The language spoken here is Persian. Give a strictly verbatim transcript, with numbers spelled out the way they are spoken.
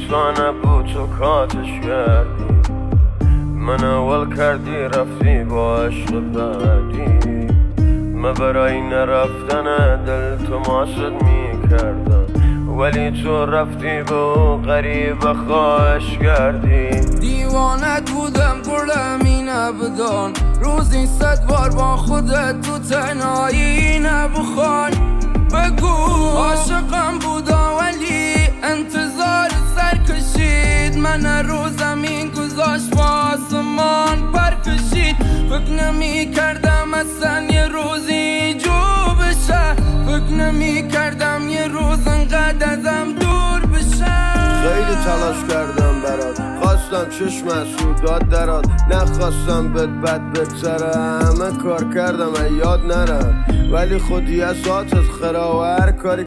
تو نبود تو کاتش کردی، من اول کردی رفتی با عشق بعدی. من برای نرفتن دل تو ماسد می کردم، ولی تو رفتی به او غریب خواهش کردی. دیوانت بودم گلمی نبدان، روزی صد بار با خودت تو تنهایی نبخوان. بگو عاشقم بودا ولی انتظار سر کشید، من رو زمین گذاشت با آسمان پر کشید. فکر نمی کردم اصلا یه روزی جو بشه، فکر نمی کردم یه روز انقدر ازم دور بشه. خیلی تلاش کردم برات، خواستم چشم سودات درات، نخواستم بد بد بگذره، همه کار کردم یاد نرم، ولی خودی از ذاتت خرا و هر کاری